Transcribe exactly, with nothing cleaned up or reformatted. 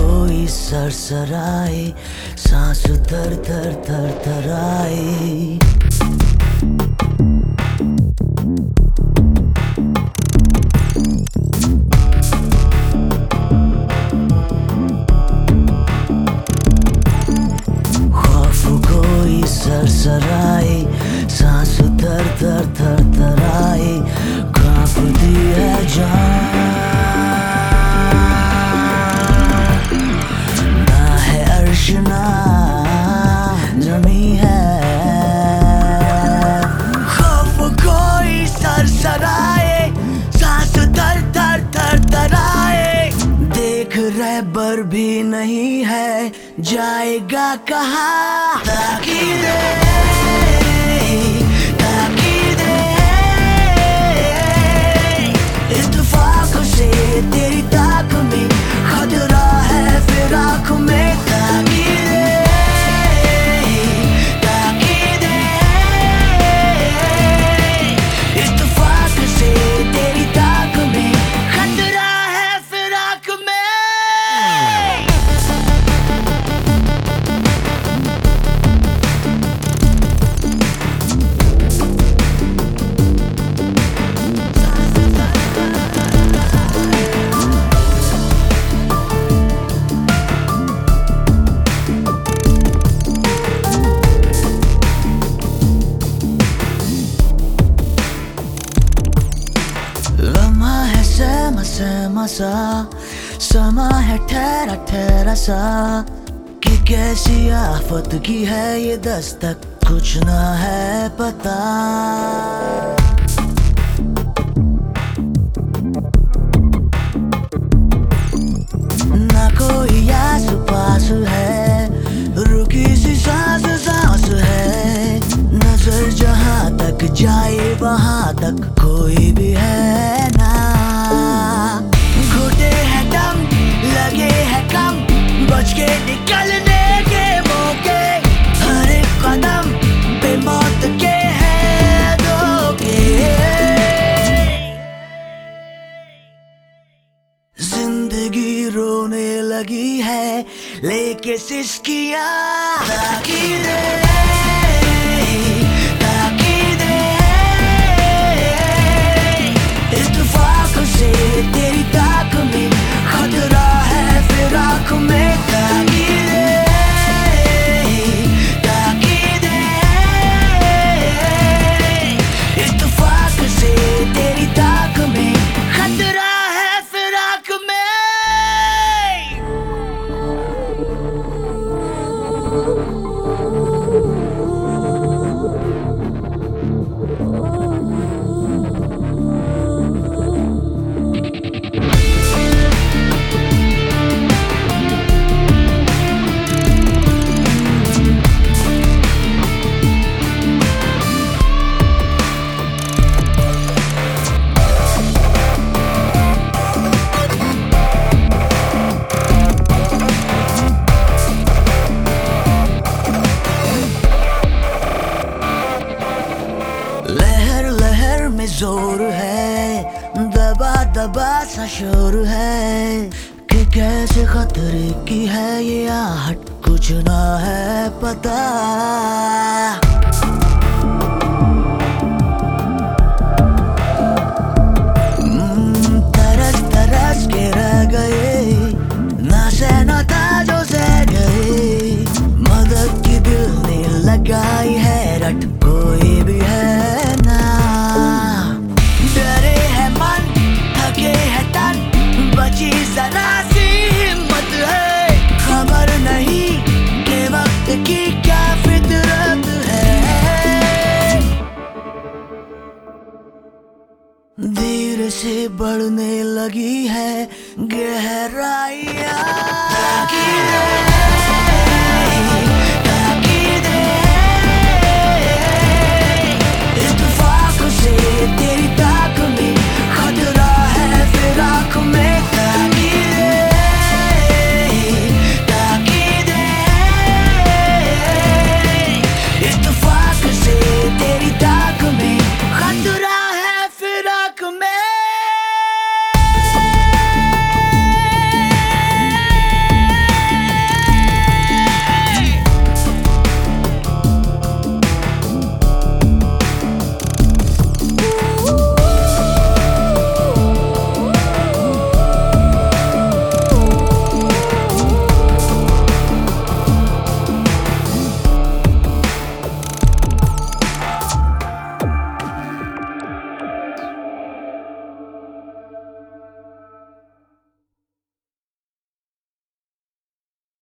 कोई सरसराए, सांस थर थर थर थराए। खौफ कोई सरसराए, सांस थर थर थर थराए। कांपती है जान, ना जमी है। खौफ कोई सरसराए, सांस थर थर थर थराए। देख रहबर भी नहीं है, जाएगा कहाँ? ताकीदे ताकीदे इत्तेफाक से तेरी ताक में खतरा है फिराक में। सहमा सा समा है ठहरा ठहरा सा, कि कैसी आफत की है ये दस्तक, कुछ ना है पता। ना कोई आस पास है, रुकी सी सांस सांस है। नजर जहां तक जाए वहां तक कोई भी है ना। घुटे है दम, लगे है कम, बच के निकलने के मौके। हर एक कदम पे मौत के है धोखे। जिंदगी रोने लगी है, लेके सिसकियां। ताकीदे ताकीदे इत्तेफाक से तेरी ताक में खतरा है फिराक में। ताकीदे ताकीदे इत्तेफाक से तेरी ताक में खतरा है फिराक में। लहर लहर में जोर है, दबा दबा सा शोर है, कि कैसे खतरे की है ये आहट, कुछ ना है पता। तरस तरस के रह गए, ना सहना था जो सह गए। मदद की दिल ने लगाई है रट, कोई भी है ना। डरे है मन, थके है तन, बची जरा सी हिम्मत है। खबर नहीं के वक्त की क्या फितरत है। धीरे से बढ़ने लगी है गहराइयाँ।